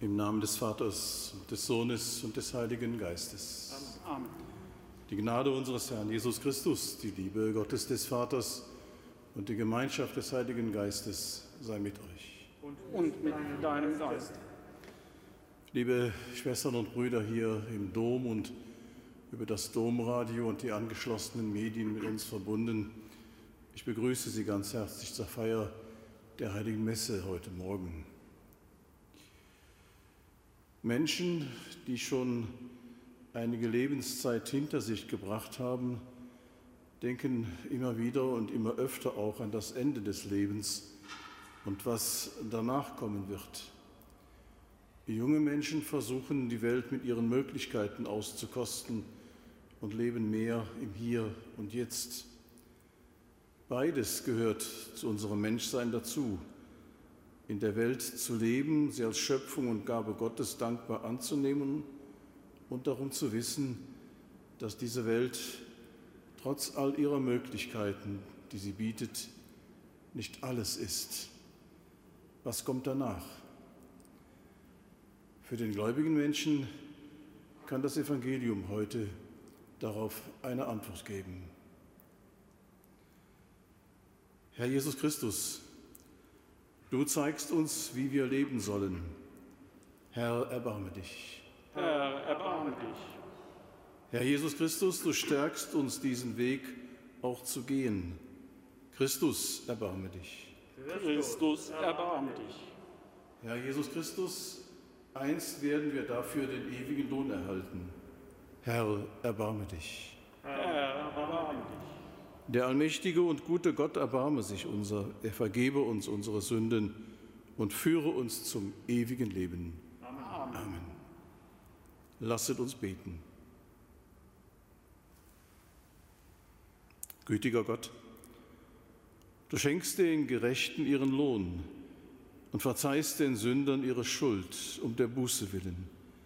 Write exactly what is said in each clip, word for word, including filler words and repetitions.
Im Namen des Vaters, des Sohnes und des Heiligen Geistes. Amen. Die Gnade unseres Herrn Jesus Christus, die Liebe Gottes des Vaters und die Gemeinschaft des Heiligen Geistes sei mit euch. Und mit deinem Geist. Liebe Schwestern und Brüder hier im Dom und über das Domradio und die angeschlossenen Medien mit uns verbunden, ich begrüße Sie ganz herzlich zur Feier der Heiligen Messe heute Morgen. Menschen, die schon einige Lebenszeit hinter sich gebracht haben, denken immer wieder und immer öfter auch an das Ende des Lebens und was danach kommen wird. Die junge Menschen versuchen, die Welt mit ihren Möglichkeiten auszukosten und leben mehr im Hier und Jetzt. Beides gehört zu unserem Menschsein dazu. In der Welt zu leben, sie als Schöpfung und Gabe Gottes dankbar anzunehmen und darum zu wissen, dass diese Welt trotz all ihrer Möglichkeiten, die sie bietet, nicht alles ist. Was kommt danach? Für den gläubigen Menschen kann das Evangelium heute darauf eine Antwort geben. Herr Jesus Christus, du zeigst uns, wie wir leben sollen. Herr, erbarme dich. Herr, erbarme dich. Herr Jesus Christus, du stärkst uns, diesen Weg auch zu gehen. Christus, erbarme dich. Christus, erbarme dich. Herr Jesus Christus, einst werden wir dafür den ewigen Lohn erhalten. Herr, erbarme dich. Herr, erbarme dich. Der allmächtige und gute Gott erbarme sich unser, er vergebe uns unsere Sünden und führe uns zum ewigen Leben. Amen. Amen. Lasset uns beten. Gütiger Gott, du schenkst den Gerechten ihren Lohn und verzeihst den Sündern ihre Schuld um der Buße willen.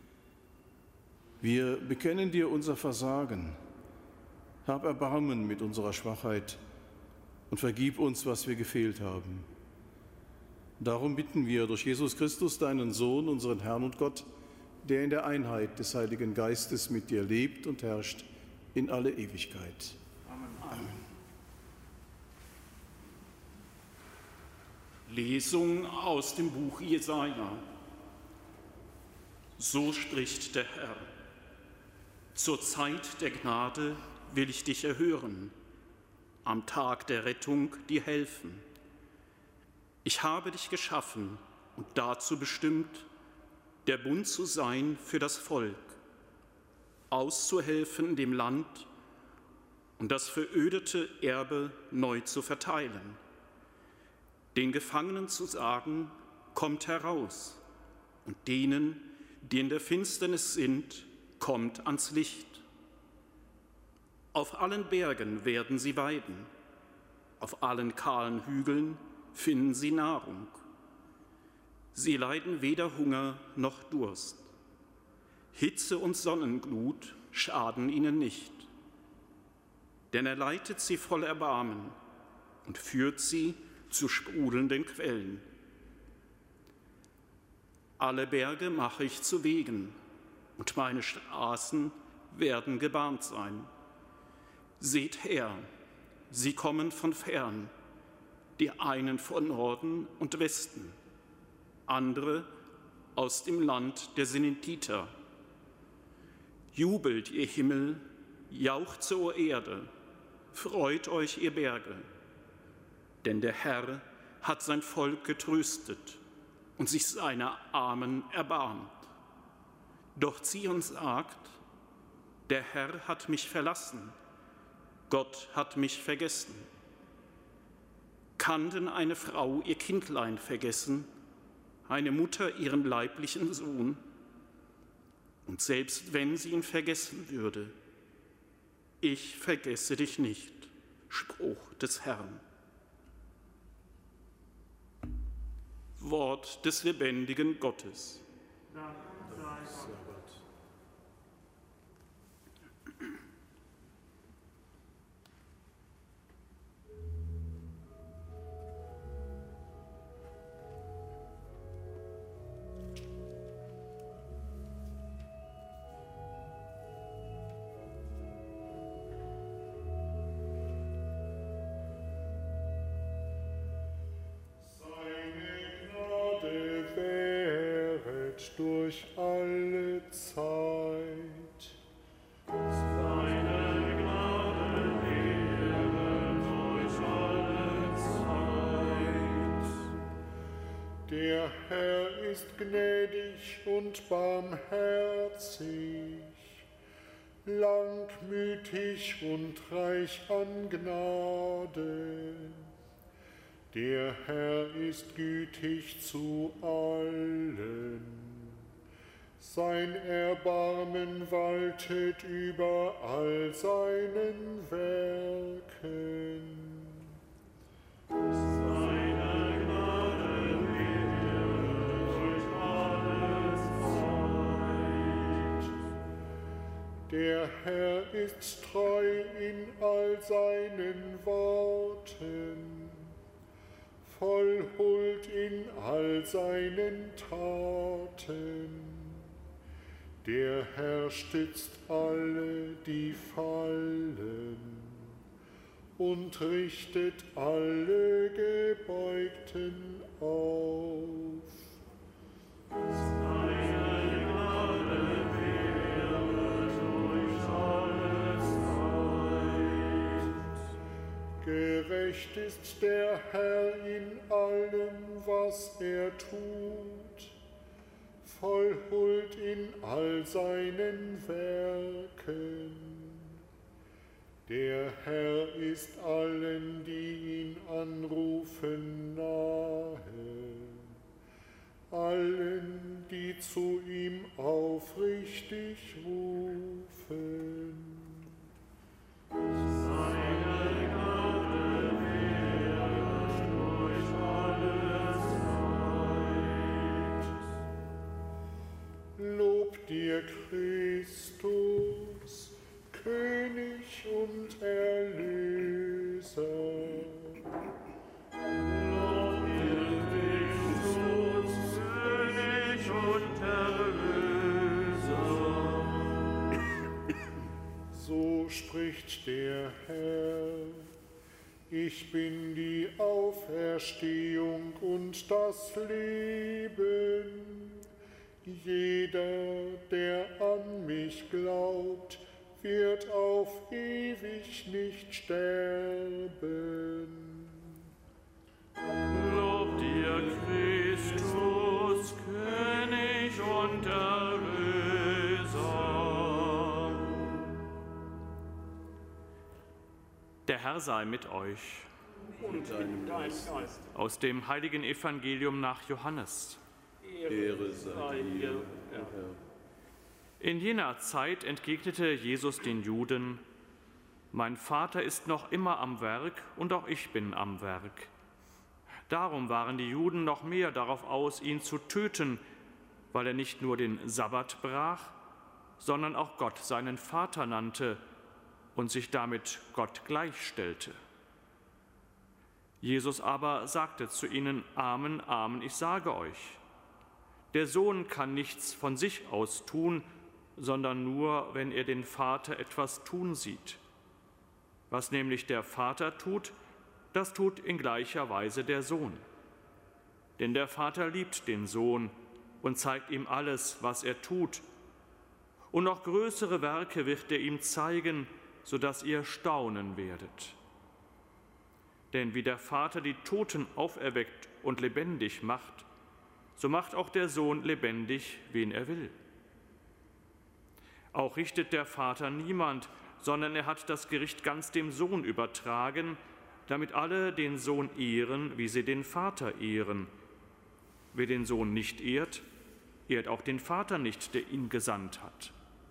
Wir bekennen dir unser Versagen. Hab Erbarmen mit unserer Schwachheit und vergib uns, was wir gefehlt haben. Darum bitten wir durch Jesus Christus, deinen Sohn, unseren Herrn und Gott, der in der Einheit des Heiligen Geistes mit dir lebt und herrscht in alle Ewigkeit. Amen. Amen. Lesung aus dem Buch Jesaja. So spricht der Herr: Zur Zeit der Gnade will ich dich erhören, am Tag der Rettung dir helfen. Ich habe dich geschaffen und dazu bestimmt, der Bund zu sein für das Volk, auszuhelfen dem Land und das verödete Erbe neu zu verteilen, den Gefangenen zu sagen, kommt heraus, und denen, die in der Finsternis sind, kommt ans Licht. Auf allen Bergen werden sie weiden, auf allen kahlen Hügeln finden sie Nahrung. Sie leiden weder Hunger noch Durst. Hitze und Sonnenglut schaden ihnen nicht, denn er leitet sie voll Erbarmen und führt sie zu sprudelnden Quellen. Alle Berge mache ich zu Wegen, und meine Straßen werden gebahnt sein. Seht her, sie kommen von fern, die einen von Norden und Westen, andere aus dem Land der Senetiter. Jubelt, ihr Himmel, jauchzt, o Erde, freut euch, ihr Berge, denn der Herr hat sein Volk getröstet und sich seiner Armen erbarmt. Doch Zion sagt, der Herr hat mich verlassen, Gott hat mich vergessen. Kann denn eine Frau ihr Kindlein vergessen, eine Mutter ihren leiblichen Sohn? Und selbst wenn sie ihn vergessen würde, ich vergesse dich nicht, Spruch des Herrn. Wort des lebendigen Gottes. Dank sei Gott. durch alle Zeit. Seine Gnade lehre durch alle Zeit. Der Herr ist gnädig und barmherzig, langmütig und reich an Gnade. Der Herr ist gütig zu allen. Sein Erbarmen waltet über all seinen Werken. Seine Gnade lehre durch alle Zeit. Der Herr ist treu in all seinen Worten, voll Huld in all seinen Taten. Der Herr stützt alle, die fallen, und richtet alle Gebeugten auf. Seine Gnade lehre durch alle Zeit. Gerecht ist der Herr in allem, was er tut, voll Huld in all seinen Werken. Der Herr ist allen, die ihn anrufen, nahe, allen, die zu ihm aufrichtig rufen. Seine Gnade lehre durch alle Zeit. Lob dir, Christus, König und Erlöser. Lob dir, Christus, König und Erlöser. So spricht der Herr: Ich bin die Auferstehung und das Leben. Jeder, der an mich glaubt, wird auf ewig nicht sterben. Lob dir, Christus, König und Erlöser. Der Herr sei mit euch. Und deinem Geist. Aus dem heiligen Evangelium nach Johannes. Ehre sei dir, Herr. In jener Zeit entgegnete Jesus den Juden: Mein Vater ist noch immer am Werk und auch ich bin am Werk. Darum waren die Juden noch mehr darauf aus, ihn zu töten, weil er nicht nur den Sabbat brach, sondern auch Gott seinen Vater nannte und sich damit Gott gleichstellte. Jesus aber sagte zu ihnen: Amen, Amen, ich sage euch, der Sohn kann nichts von sich aus tun, sondern nur, wenn er den Vater etwas tun sieht. Was nämlich der Vater tut, das tut in gleicher Weise der Sohn. Denn der Vater liebt den Sohn und zeigt ihm alles, was er tut. Und noch größere Werke wird er ihm zeigen, sodass ihr staunen werdet. Denn wie der Vater die Toten auferweckt und lebendig macht, so macht auch der Sohn lebendig, wen er will. Auch richtet der Vater niemand, sondern er hat das Gericht ganz dem Sohn übertragen, damit alle den Sohn ehren, wie sie den Vater ehren. Wer den Sohn nicht ehrt, ehrt auch den Vater nicht, der ihn gesandt hat.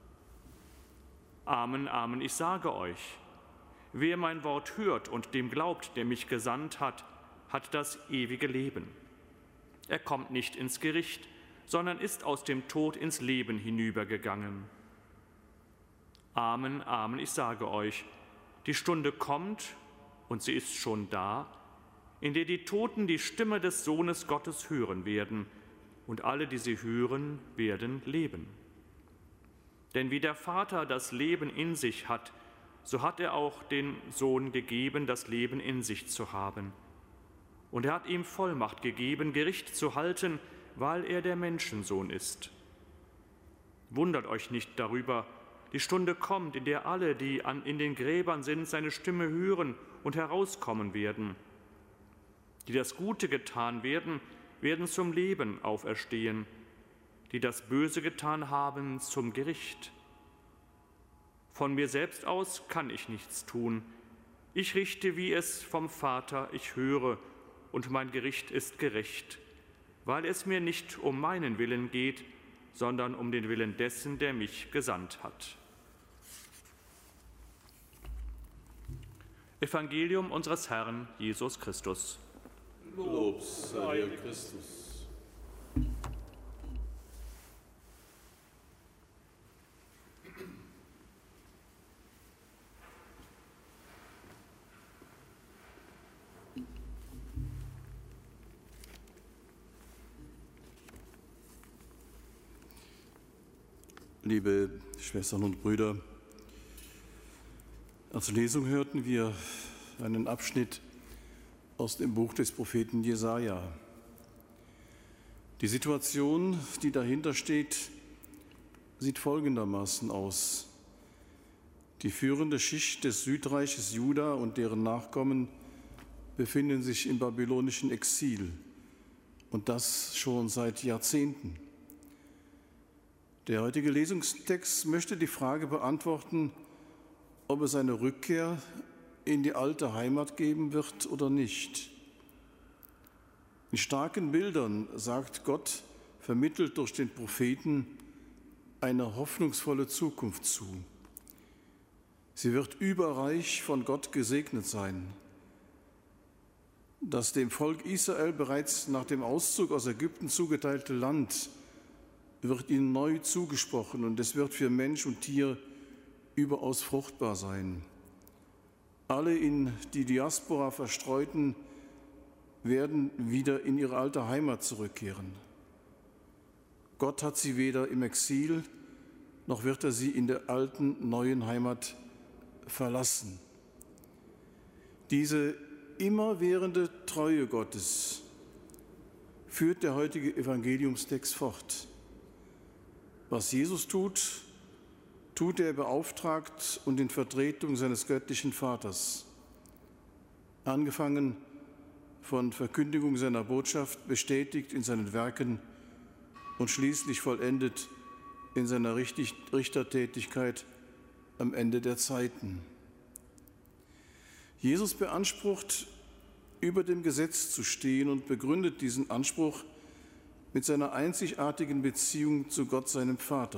Amen, Amen, ich sage euch, wer mein Wort hört und dem glaubt, der mich gesandt hat, hat das ewige Leben. Er kommt nicht ins Gericht, sondern ist aus dem Tod ins Leben hinübergegangen. Amen, Amen, ich sage euch, die Stunde kommt, und sie ist schon da, in der die Toten die Stimme des Sohnes Gottes hören werden, und alle, die sie hören, werden leben. Denn wie der Vater das Leben in sich hat, so hat er auch den Sohn gegeben, das Leben in sich zu haben. Und er hat ihm Vollmacht gegeben, Gericht zu halten, weil er der Menschensohn ist. Wundert euch nicht darüber. Die Stunde kommt, in der alle, die an, in den Gräbern sind, seine Stimme hören und herauskommen werden. Die das Gute getan werden, werden zum Leben auferstehen. Die das Böse getan haben, zum Gericht. Von mir selbst aus kann ich nichts tun. Ich richte, wie es vom Vater ich höre, und mein Gericht ist gerecht, weil es mir nicht um meinen Willen geht, sondern um den Willen dessen, der mich gesandt hat. Evangelium unseres Herrn Jesus Christus. Lob sei dir, Christus. Liebe Schwestern und Brüder, als Lesung hörten wir einen Abschnitt aus dem Buch des Propheten Jesaja. Die Situation, die dahinter steht, sieht folgendermaßen aus. Die führende Schicht des Südreiches Juda und deren Nachkommen befinden sich im babylonischen Exil, und das schon seit Jahrzehnten. Der heutige Lesungstext möchte die Frage beantworten, ob es eine Rückkehr in die alte Heimat geben wird oder nicht. In starken Bildern sagt Gott, vermittelt durch den Propheten, eine hoffnungsvolle Zukunft zu. Sie wird überreich von Gott gesegnet sein. Das dem Volk Israel bereits nach dem Auszug aus Ägypten zugeteilte Land wird ihnen neu zugesprochen, und es wird für Mensch und Tier überaus fruchtbar sein. Alle in die Diaspora Verstreuten werden wieder in ihre alte Heimat zurückkehren. Gott hat sie weder im Exil, noch wird er sie in der alten, neuen Heimat verlassen. Diese immerwährende Treue Gottes führt der heutige Evangeliumstext fort. Was Jesus tut, tut er beauftragt und in Vertretung seines göttlichen Vaters. Angefangen von Verkündigung seiner Botschaft, bestätigt in seinen Werken und schließlich vollendet in seiner Richtertätigkeit am Ende der Zeiten. Jesus beansprucht, über dem Gesetz zu stehen, und begründet diesen Anspruch mit seiner einzigartigen Beziehung zu Gott, seinem Vater.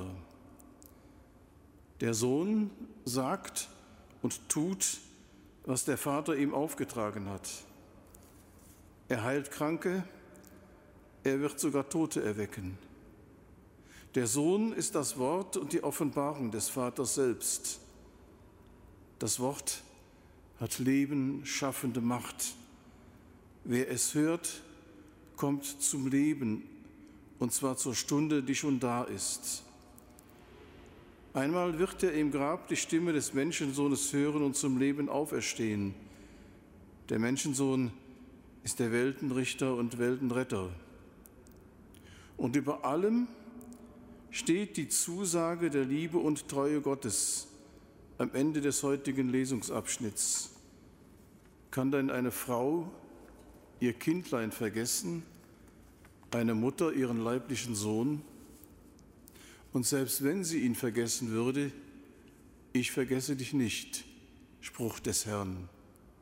Der Sohn sagt und tut, was der Vater ihm aufgetragen hat. Er heilt Kranke, er wird sogar Tote erwecken. Der Sohn ist das Wort und die Offenbarung des Vaters selbst. Das Wort hat Leben schaffende Macht. Wer es hört, kommt zum Leben, und zwar zur Stunde, die schon da ist. Einmal wird er im Grab die Stimme des Menschensohnes hören und zum Leben auferstehen. Der Menschensohn ist der Weltenrichter und Weltenretter. Und über allem steht die Zusage der Liebe und Treue Gottes am Ende des heutigen Lesungsabschnitts. Kann denn eine Frau ihr Kindlein vergessen, eine Mutter ihren leiblichen Sohn? Und selbst wenn sie ihn vergessen würde, ich vergesse dich nicht, Spruch des Herrn.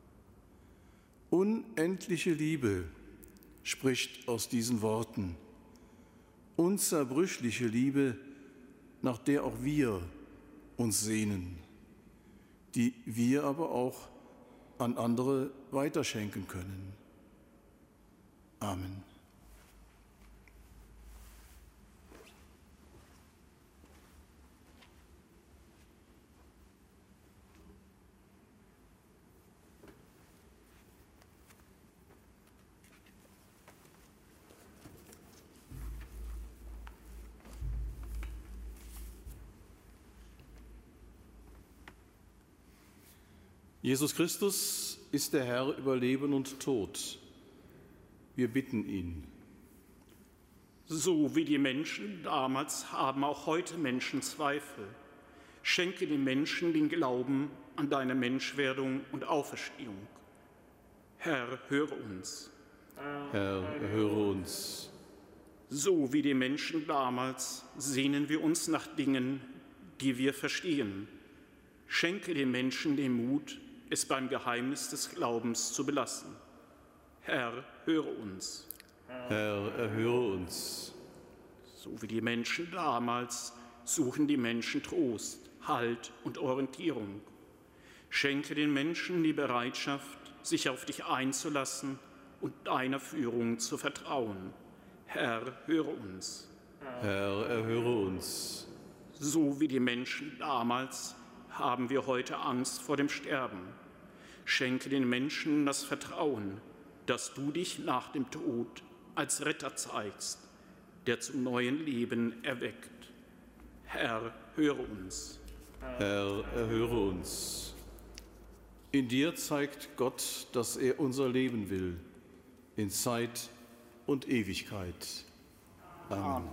Unendliche Liebe spricht aus diesen Worten. Unzerbrüchliche Liebe, nach der auch wir uns sehnen, die wir aber auch an andere weiterschenken können. Amen. Jesus Christus ist der Herr über Leben und Tod. Wir bitten ihn. So wie die Menschen damals haben auch heute Menschen Zweifel. Schenke den Menschen den Glauben an deine Menschwerdung und Auferstehung. Herr, höre uns. Herr, erhöre uns. So wie die Menschen damals sehnen wir uns nach Dingen, die wir verstehen. Schenke den Menschen den Mut, es beim Geheimnis des Glaubens zu belassen. Herr, höre uns. Herr, erhöre uns. So wie die Menschen damals suchen die Menschen Trost, Halt und Orientierung. Schenke den Menschen die Bereitschaft, sich auf dich einzulassen und deiner Führung zu vertrauen. Herr, höre uns. Herr, erhöre uns. So wie die Menschen damals haben wir heute Angst vor dem Sterben. Schenke den Menschen das Vertrauen, dass du dich nach dem Tod als Retter zeigst, der zum neuen Leben erweckt. Herr, höre uns. Herr, erhöre uns. In dir zeigt Gott, dass er unser Leben will, in Zeit und Ewigkeit. Amen.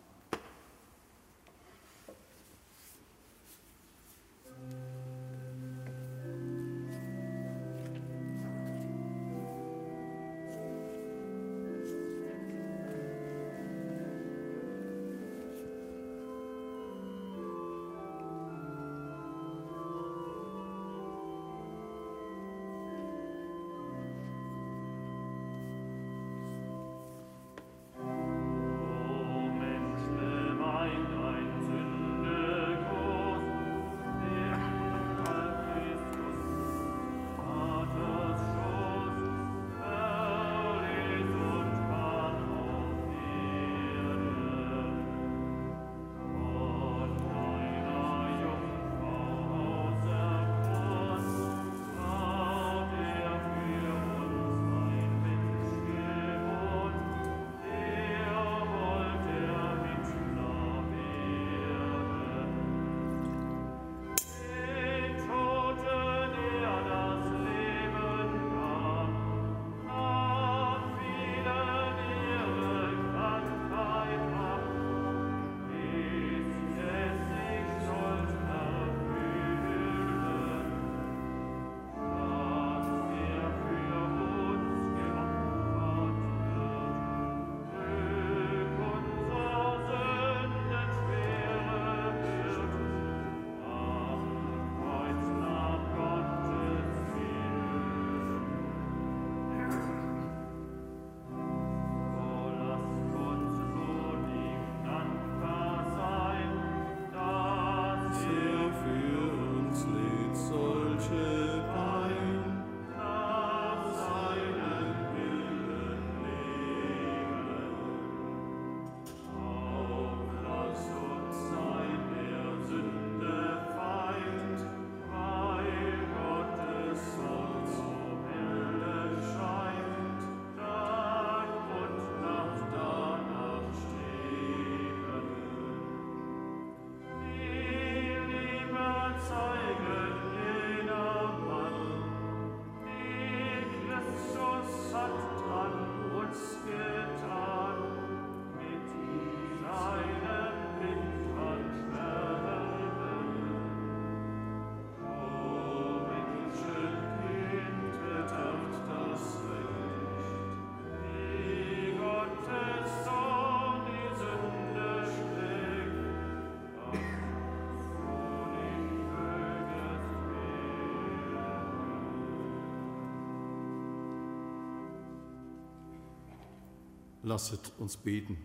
Lasset uns beten.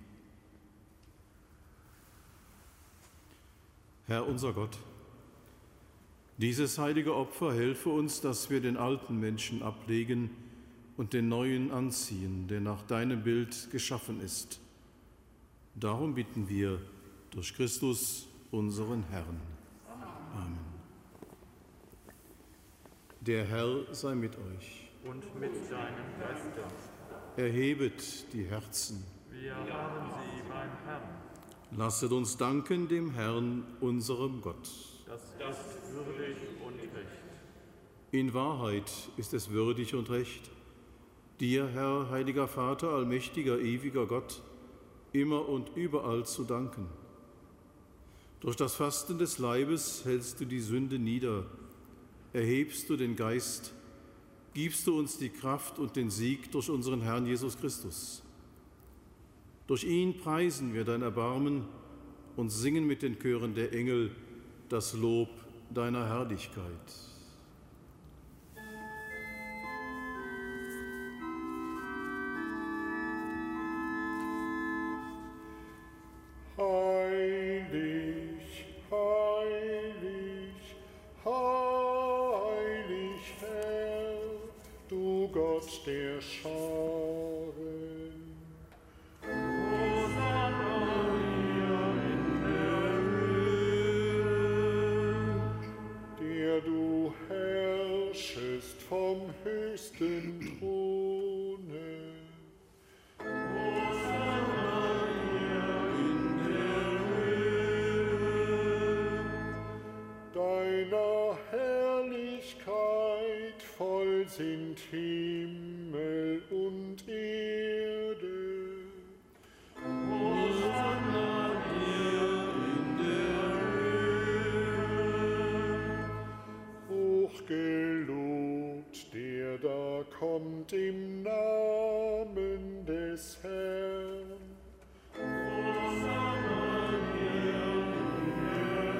Herr unser Gott, dieses heilige Opfer helfe uns, dass wir den alten Menschen ablegen und den neuen anziehen, der nach deinem Bild geschaffen ist. Darum bitten wir durch Christus, unseren Herrn. Amen. Der Herr sei mit euch. Und mit deinem Geiste. Erhebet die Herzen. Wir haben sie beim Herrn. Lasset uns danken dem Herrn, unserem Gott. Das ist würdig und recht. In Wahrheit ist es würdig und recht, dir, Herr, heiliger Vater, allmächtiger, ewiger Gott, immer und überall zu danken. Durch das Fasten des Leibes hältst du die Sünde nieder, erhebst du den Geist, gibst du uns die Kraft und den Sieg durch unseren Herrn Jesus Christus. Durch ihn preisen wir dein Erbarmen und singen mit den Chören der Engel das Lob deiner Herrlichkeit. Heilig, heilig, heilig Herr, du Gott der Scharen. Der du herrschest vom höchsten Throne. Deiner Herrlichkeit voll sind Himmel und Erde. Hosanna dir in der Höhe. Hochgelobt, der da kommt im Namen des Herrn. Hosanna dir in der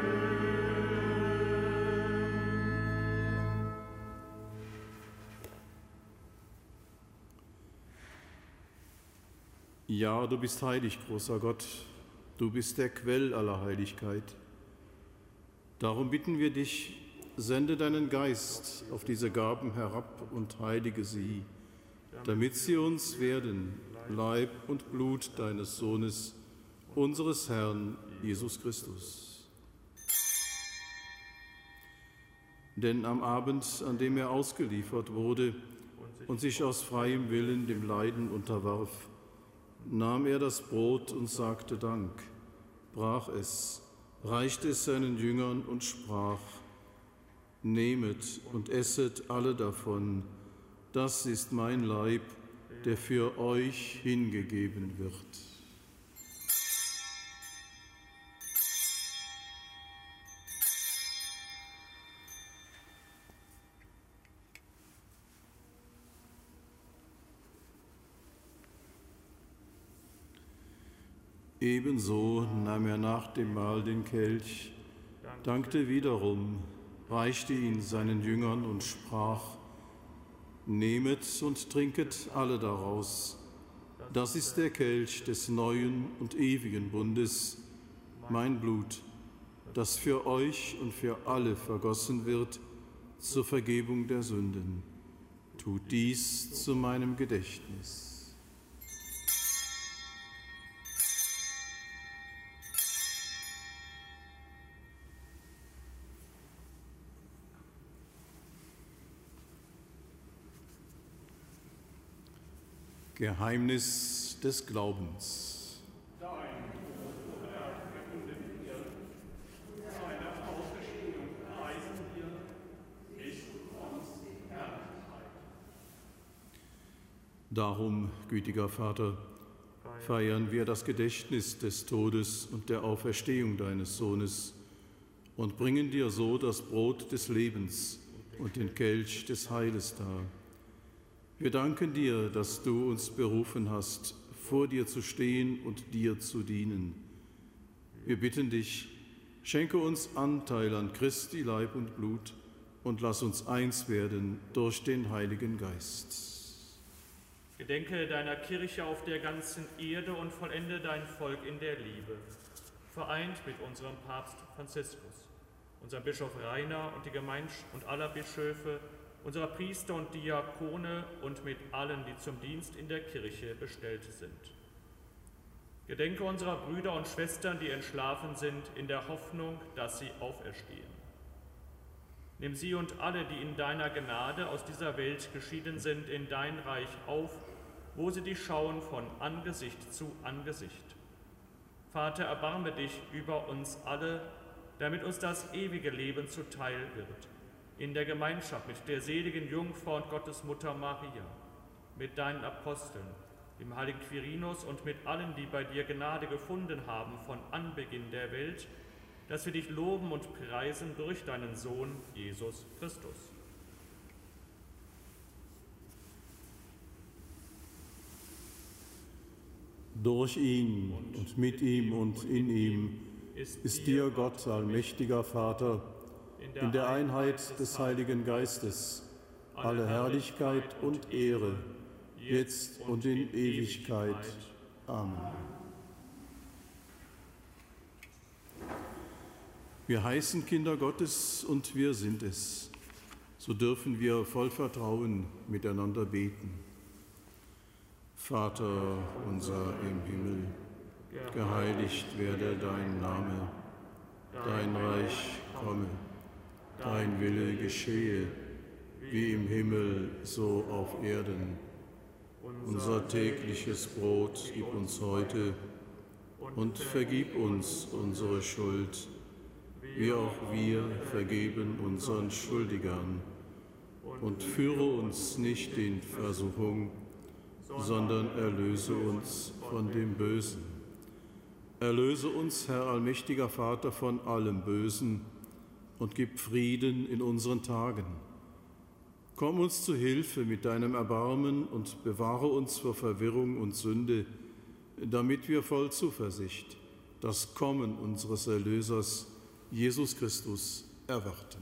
Ja, du bist heilig, großer Gott, du bist der Quell aller Heiligkeit. Darum bitten wir dich, sende deinen Geist auf diese Gaben herab und heilige sie, damit sie uns werden, Leib und Blut deines Sohnes, unseres Herrn Jesus Christus. Denn am Abend, an dem er ausgeliefert wurde und sich aus freiem Willen dem Leiden unterwarf, nahm er das Brot und sagte Dank, brach es, reichte es seinen Jüngern und sprach: Nehmet und esset alle davon, das ist mein Leib, der für euch hingegeben wird. Ebenso nahm er nach dem Mahl den Kelch, dankte wiederum, reichte ihn seinen Jüngern und sprach: Nehmet und trinket alle daraus. Das ist der Kelch des neuen und ewigen Bundes, mein Blut, das für euch und für alle vergossen wird zur Vergebung der Sünden. Tut dies zu meinem Gedächtnis. Geheimnis des Glaubens. Dein Tod, Herr, verkünden wir, seine Auferstehung preisen wir, bis du kommst in Herrlichkeit. Darum, gütiger Vater, feiern wir das Gedächtnis des Todes und der Auferstehung deines Sohnes und bringen dir so das Brot des Lebens und den Kelch des Heiles dar. Wir danken dir, dass du uns berufen hast, vor dir zu stehen und dir zu dienen. Wir bitten dich, schenke uns Anteil an Christi Leib und Blut und lass uns eins werden durch den Heiligen Geist. Gedenke deiner Kirche auf der ganzen Erde und vollende dein Volk in der Liebe, vereint mit unserem Papst Franziskus, unserem Bischof Rainer und die Gemeinschaft und aller Bischöfe, unserer Priester und Diakone und mit allen, die zum Dienst in der Kirche bestellt sind. Gedenke unserer Brüder und Schwestern, die entschlafen sind, in der Hoffnung, dass sie auferstehen. Nimm sie und alle, die in deiner Gnade aus dieser Welt geschieden sind, in dein Reich auf, wo sie dich schauen von Angesicht zu Angesicht. Vater, erbarme dich über uns alle, damit uns das ewige Leben zuteil wird. In der Gemeinschaft mit der seligen Jungfrau und Gottesmutter Maria, mit deinen Aposteln, dem heiligen Quirinus und mit allen, die bei dir Gnade gefunden haben von Anbeginn der Welt, dass wir dich loben und preisen durch deinen Sohn Jesus Christus. Durch ihn und mit ihm und in ihm ist dir, Gott, allmächtiger Vater, in der Einheit des Heiligen Geistes, alle Herrlichkeit und Ehre, jetzt und in Ewigkeit. Amen. Wir heißen Kinder Gottes und wir sind es. So dürfen wir voll Vertrauen miteinander beten. Vater unser im Himmel, geheiligt werde dein Name, dein Reich komme, dein Wille geschehe, wie im Himmel, so auf Erden. Unser tägliches Brot gib uns heute und vergib uns unsere Schuld, wie auch wir vergeben unseren Schuldigern. Und führe uns nicht in Versuchung, sondern erlöse uns von dem Bösen. Erlöse uns, Herr allmächtiger Vater, von allem Bösen und gib Frieden in unseren Tagen. Komm uns zu Hilfe mit deinem Erbarmen und bewahre uns vor Verwirrung und Sünde, damit wir voll Zuversicht das Kommen unseres Erlösers, Jesus Christus, erwarten.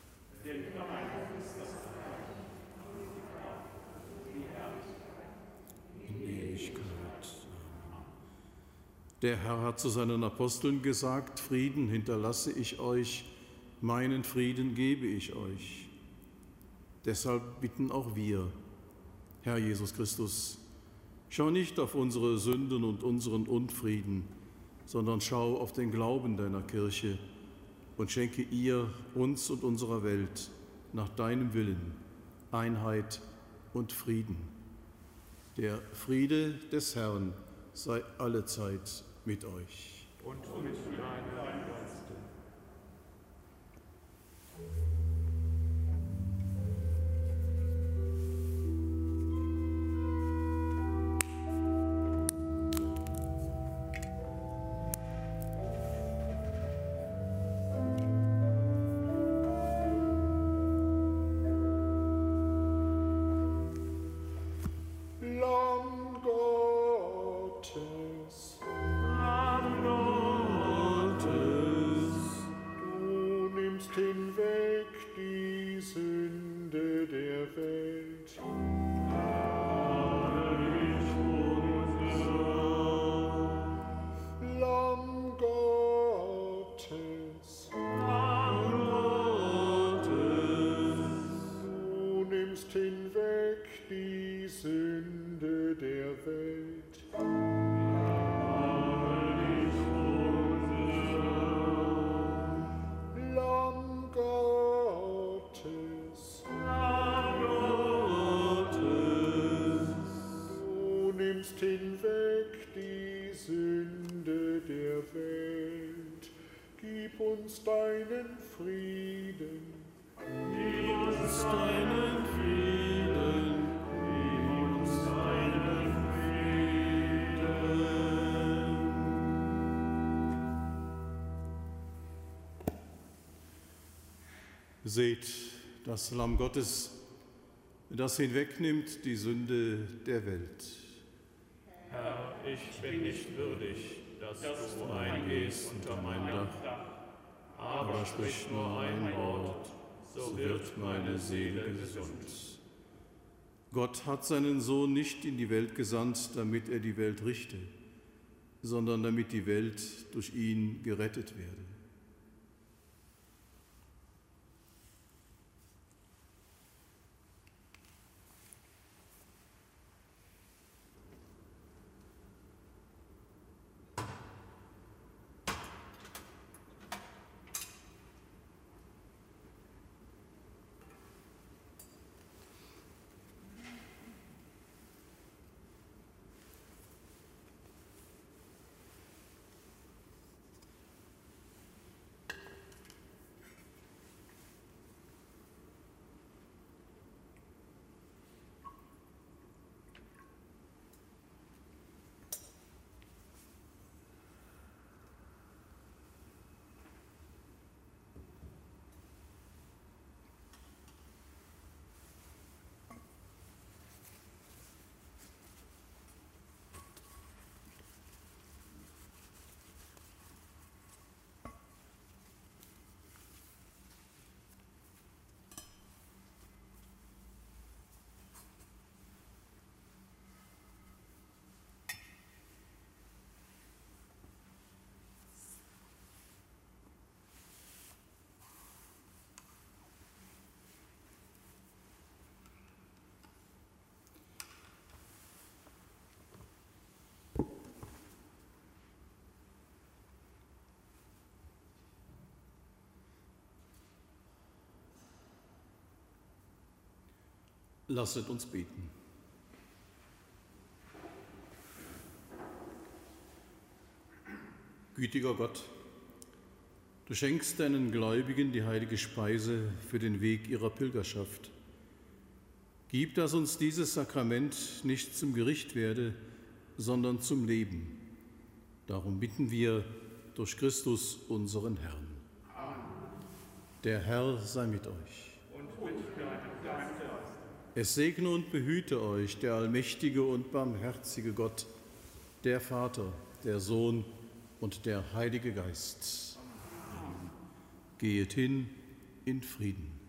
In Ewigkeit. Der Herr hat zu seinen Aposteln gesagt: Frieden hinterlasse ich euch, meinen Frieden gebe ich euch. Deshalb bitten auch wir, Herr Jesus Christus, schau nicht auf unsere Sünden und unseren Unfrieden, sondern schau auf den Glauben deiner Kirche und schenke ihr, uns und unserer Welt nach deinem Willen Einheit und Frieden. Der Friede des Herrn sei allezeit mit euch. Und mit deinem Geiste. Deinen Frieden. Gib uns deinen Frieden. Gib uns deinen Frieden. Seht das Lamm Gottes, das hinwegnimmt die Sünde der Welt. Herr, ich bin nicht würdig, dass du eingehst unter mein Dach. Aber sprich nur ein Wort, so wird meine Seele gesund. Gott hat seinen Sohn nicht in die Welt gesandt, damit er die Welt richte, sondern damit die Welt durch ihn gerettet werde. Lasset uns beten. Gütiger Gott, du schenkst deinen Gläubigen die heilige Speise für den Weg ihrer Pilgerschaft. Gib, dass uns dieses Sakrament nicht zum Gericht werde, sondern zum Leben. Darum bitten wir durch Christus, unseren Herrn. Amen. Der Herr sei mit euch. Und mit deinem Geist. Es segne und behüte euch der allmächtige und barmherzige Gott, der Vater, der Sohn und der Heilige Geist. Amen. Gehet hin in Frieden.